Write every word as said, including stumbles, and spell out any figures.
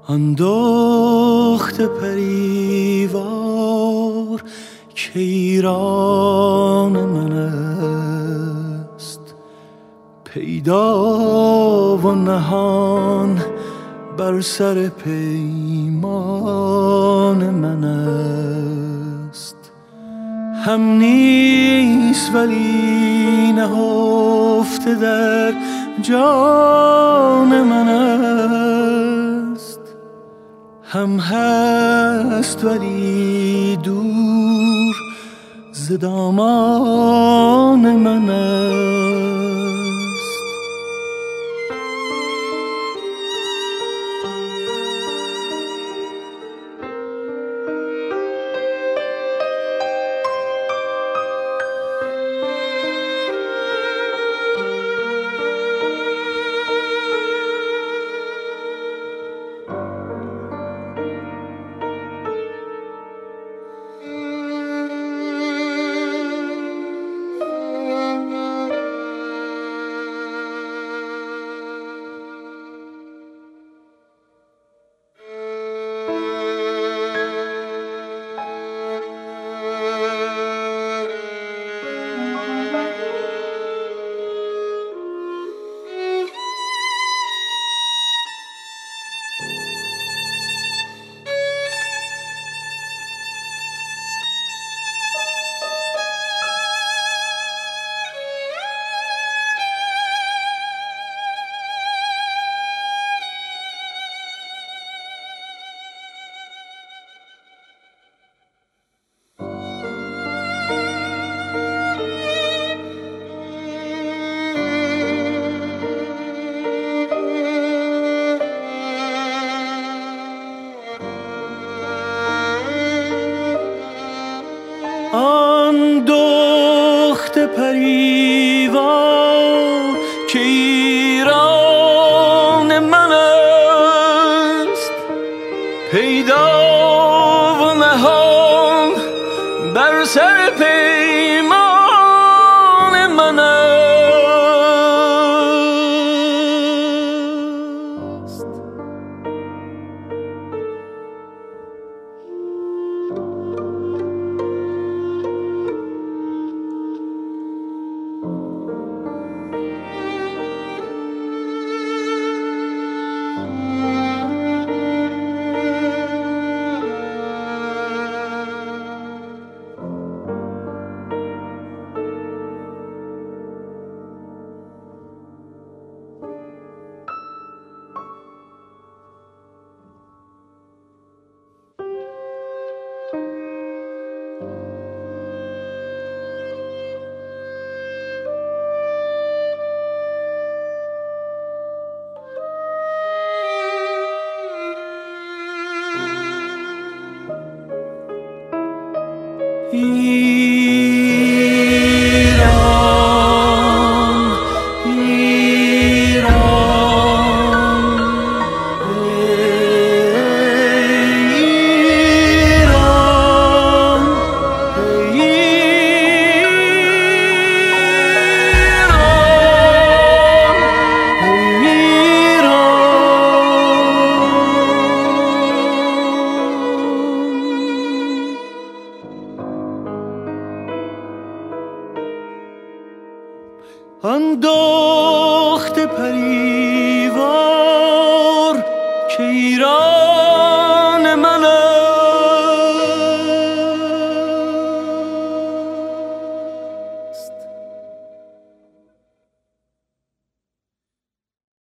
آن دخت پریوار که ایران من است، پیدا و نهان بر سر پیمان من است. هم نیست ولی نهفته در جان من است، هم هست ولی دور ز دامان من است. آن دخت پریوار که ایران من است، پیدا و نهان بر سر پیمان من است. ایران ایران ایران آن دخت پریوار که ایران